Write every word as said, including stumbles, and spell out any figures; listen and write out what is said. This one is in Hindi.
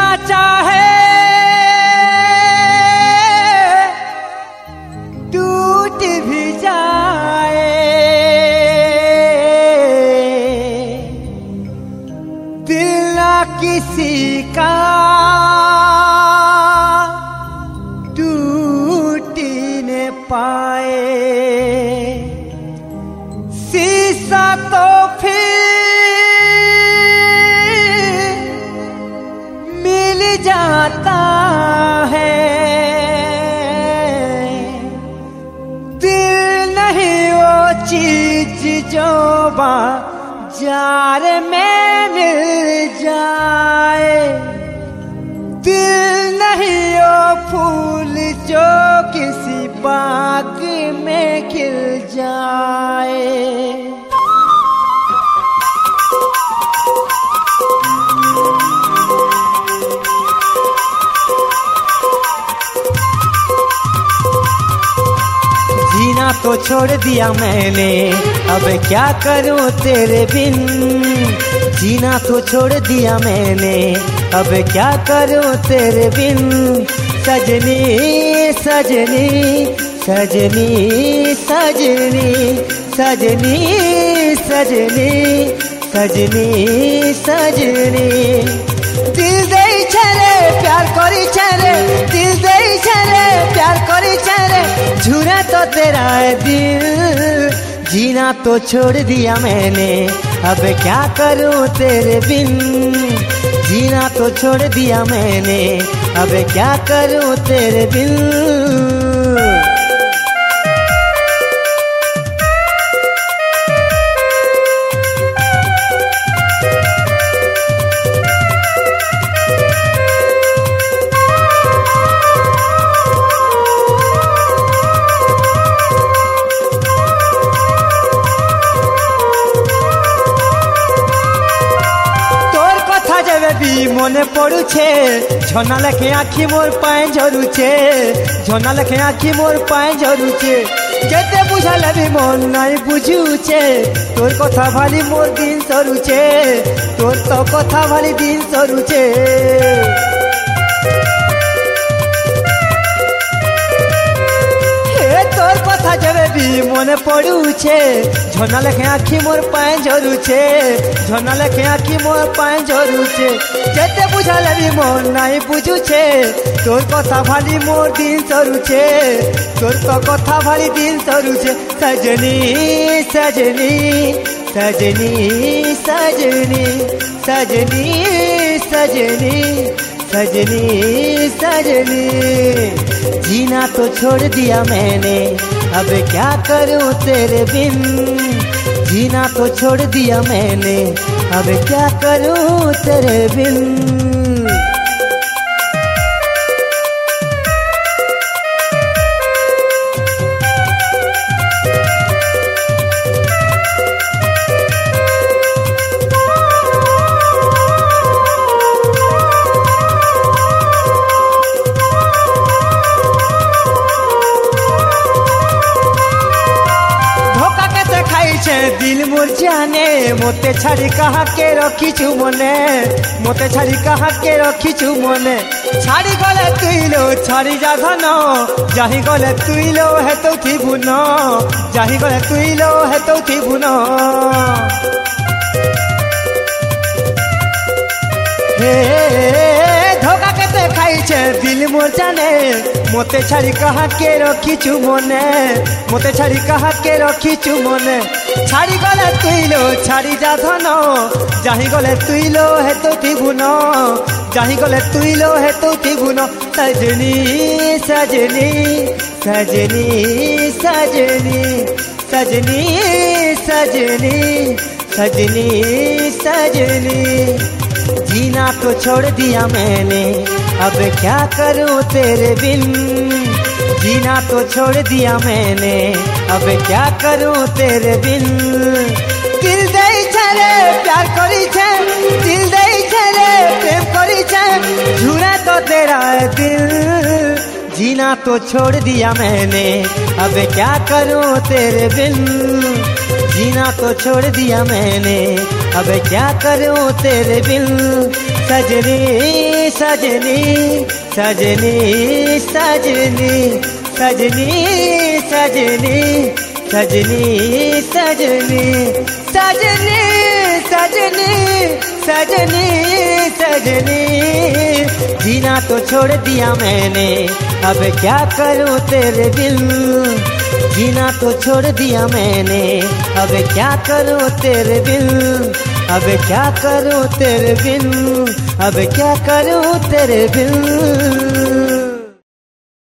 चाहे टूट भी जाए, दिल ना किसी का टूट न पाए। शीशा तो फिर मिल जाता है, दिल नहीं वो चीज जो बाजार में मिल जाए, दिल नहीं वो फूल जो किसी बाग में खिल जाए। जीना तो छोड़ दिया मैंने, अब क्या करूं तेरे बिन। जीना तो छोड़ दिया मैंने, अब क्या करूं तेरे बिन। सजनी सजनी सजनी सजनी सजनी सजनी सजनी सजनी दिल दे छरे प्यार करी छरे, दिल दे छरे प्यार करी छरे, झूरा तो तेरा है दिल। जीना तो छोड़ दिया मैंने, अब क्या करूं तेरे बिन। जीना तो छोड़ दिया मैंने, अब क्या करूं तेरे बिन। মনে পড়ুছে ঝর্ণা লেখে আখি মোর পায়ে ঝরুছে, ঝর্ণা লেখে আখি মোর পায়ে ঝরুছে। যেতে বুঝালে বি মন নাই বুঝুছে, তোর কথা ভালি মোর দিন সরুছে, তোর তো কথা ভালি দিন সরুছে। তোর কথা যেবে বি মনে পড়ুছে, ঝর্ণা লেখে আখি মোর পায়ে ঝরুছে, ঝর্ণা লেখে আখি মোর পায়ে ঝরুছে। যেতে বুঝালে বি মন নাই বুঝুছে, তোর কথা ভালি মোর দিন সরুছে, তোর তো কথা ভালি দিন সরুছে। সজনী সজনী সজনী সজনী সজনী সজনী सजनी सजनी जीना तो छोड़ दिया मैंने, अब क्या करूं तेरे बिन। जीना तो छोड़ दिया मैंने, अब क्या करूं तेरे बिन। दिल मोर जाने मोते छाड़ी कहा के रखीचु मने, मोते छाड़ी कहा के रखीचु मने। छाड़ी गले तुइलो छाड़ी जा धन, जाही गले तुइलो है तो थी बुन, जाही गले तुइलो है तो थी बुन। हे धोखा केते खाइछे दिल मोर जाने, मोते छाड़ी कहा के रखीचु मने, मोते छाड़ी कहा के रखीचु मने। छाड़ी गले तुइलो छाड़ी जा धन, जाही गले तुइलो है तो थी बुन, जाही गले तुइलो है तो थी बुन। सजनी सजनी सजनी सजनी सजनी सजनी सजनी सजनी जीना तो छोड़ दिया मैंने, अब क्या करूं तेरे बिन। जीना तो छोड़ दिया मैंने, अब क्या करूं तेरे बिन। दिल दे छरे प्यार करी छे, दिल दे छरे प्रेम करी छे, झूरा तो तेरा है दिल। जीना तो छोड़ दिया मैंने, अब क्या करूं तेरे बिन। जीना तो छोड़ दिया मैंने, अब क्या करूं तेरे बिन। सजनी सजनी सजनी सजनी सजनी सजनी सजनी सजनी सजनी सजनी सजनी सजनी जीना तो छोड़ दिया मैंने अब क्या करूं तेरे बिन। जीना तो छोड़ दिया मैंने अब क्या करूं तेरे बिन। अब क्या करूं तेरे बिन अब क्या करूं तेरे बिन।